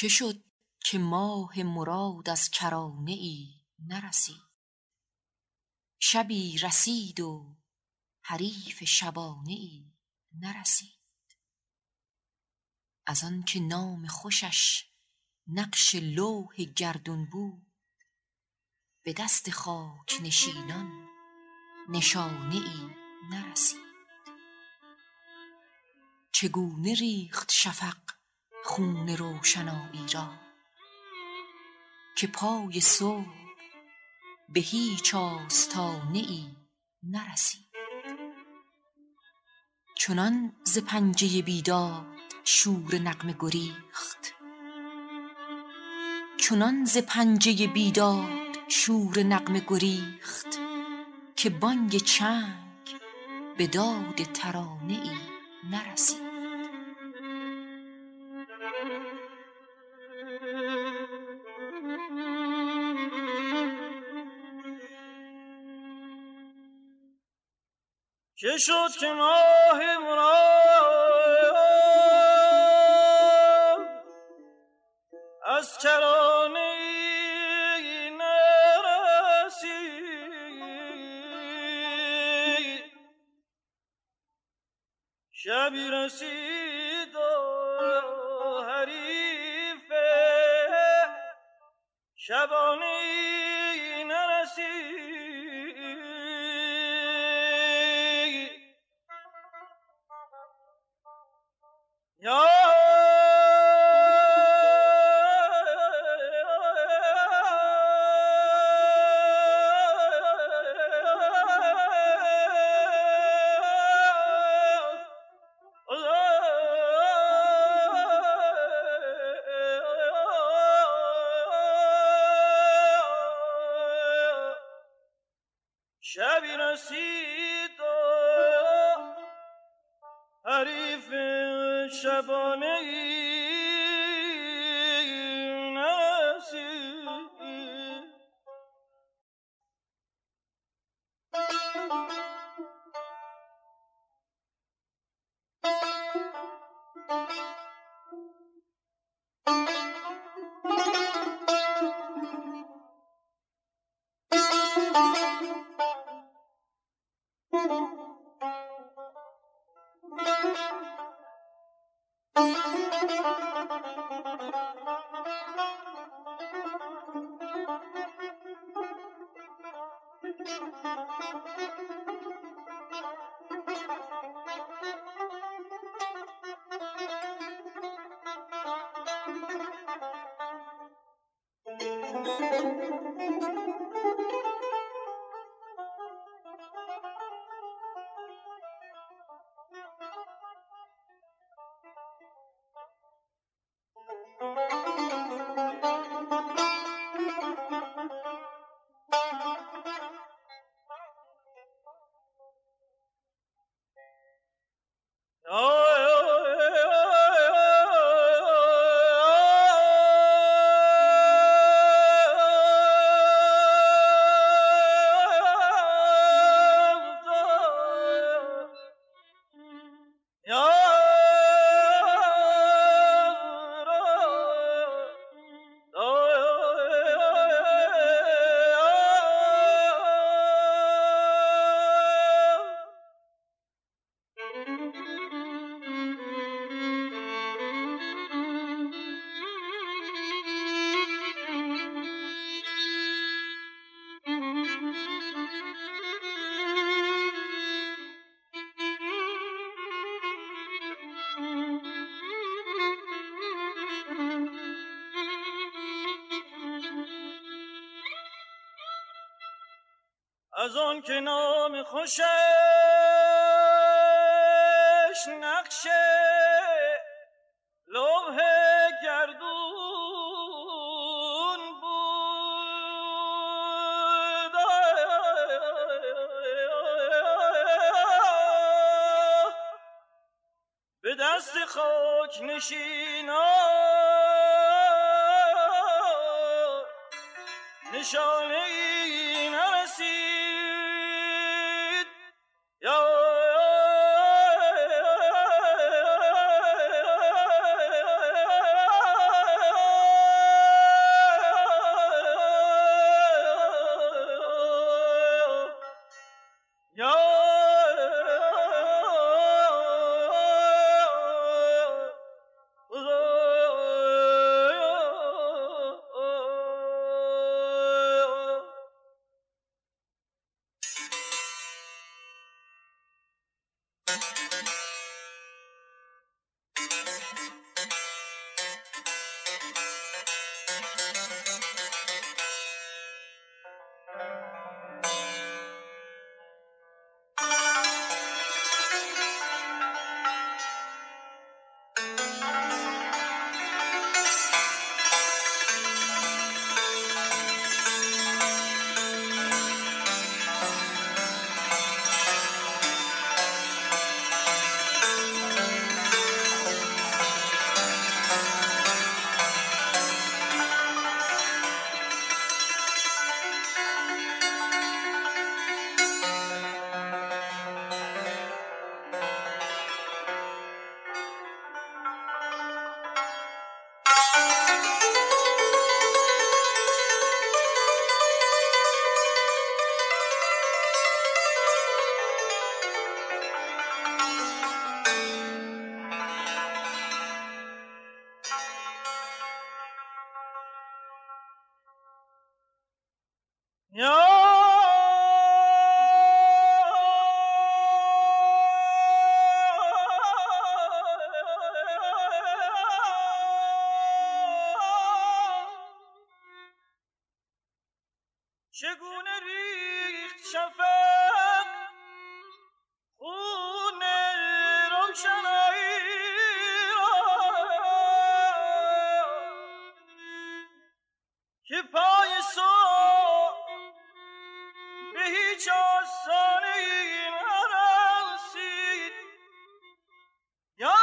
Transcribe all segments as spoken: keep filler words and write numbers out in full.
چه شد که ماه مراد از کرانه ای نرسید؟ شبی رسید و حریف شبانه ای نرسید. از آن که نام خوشش نقش لوح گردون بود، به دست خاک نشینان نشانه ای نرسید. چگونه ریخت شفق خون روشنایی را، که پای صبح به هیچ آستانه ای نرسید. چنان ز پنجه بیداد شور نغمه گریخت، چنان ز پنجه بیداد شور نغمه گریخت، که بانگ چنگ به داد ترانه ای نرسید. چه شد که ماه مراد از کرانه ای نرسید؟ شبی رسید و حریف شبانه ای نرسید. یا شبی رسید و حریف شبانه ای نرسید. از آن که نام خوشش نقش لوح گردون بود، به دست خاک نشینان نشانه ای نرسید. چگونه ریخت شفق خون روشنایی را که پای صبح به هیچ آستانه‌ای نرسید. یا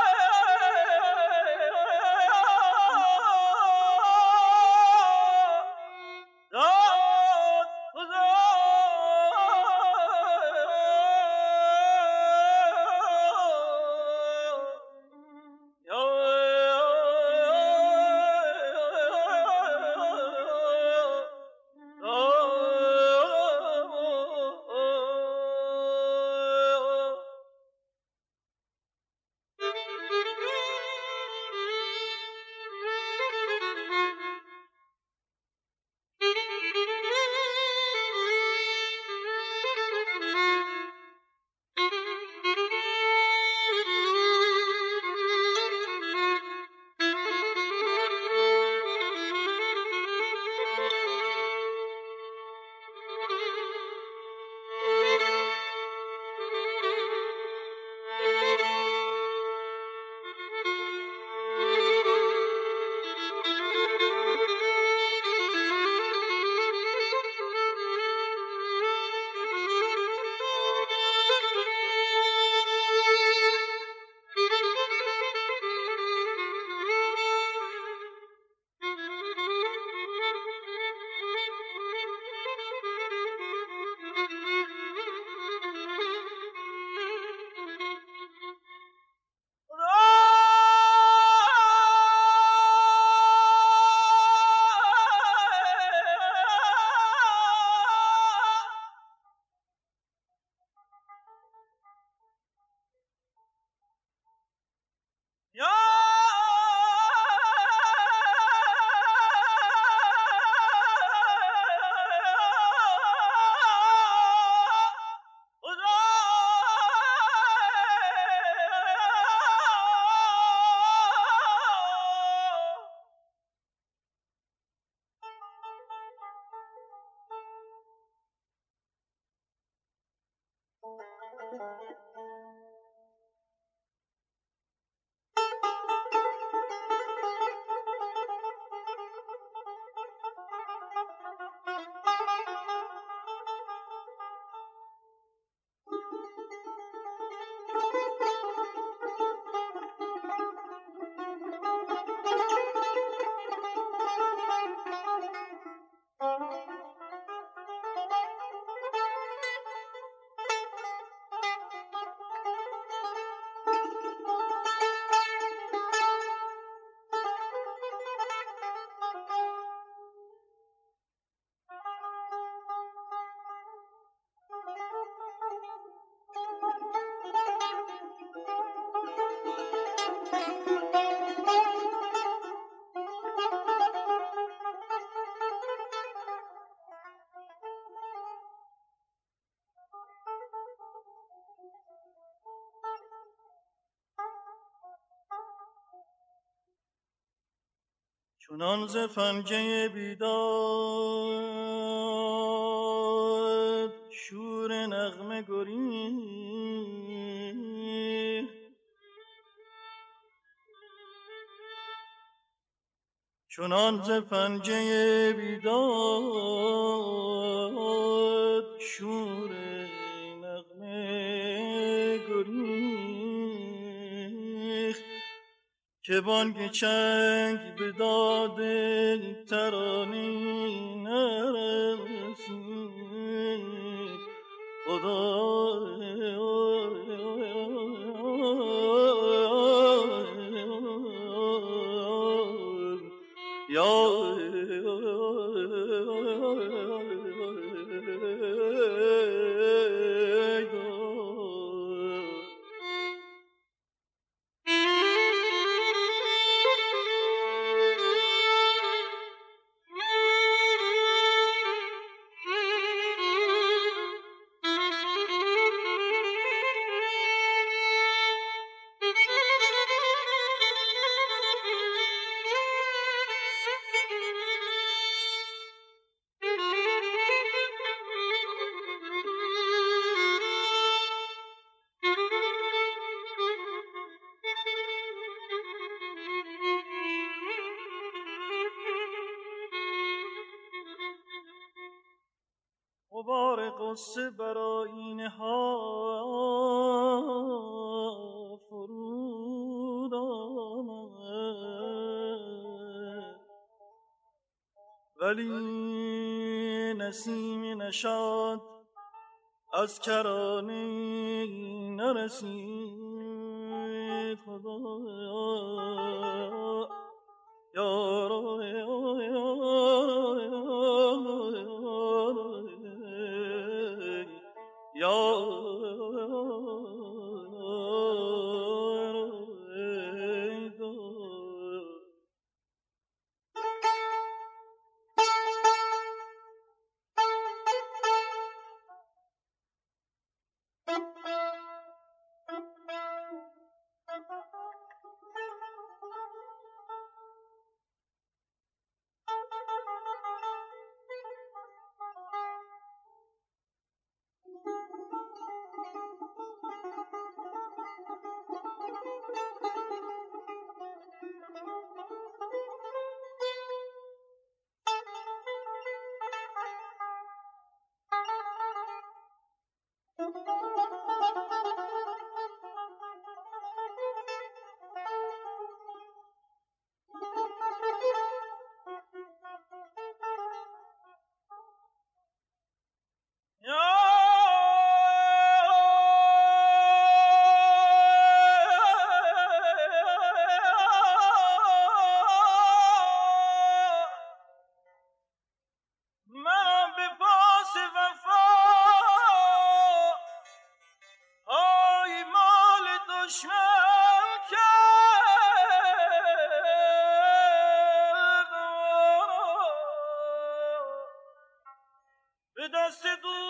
چنان ز پنجه بیداد شور نغمه گریخت، چنان ز پنجه بیداد شور نغمه گریخت که بانگ چنگ به داد ترانه نرسید. خدا یا بار قصه بر آیینه ها فرود آمد، ولی نسیم نشاط از کرانه نرسید. خدایا یارو به دست دو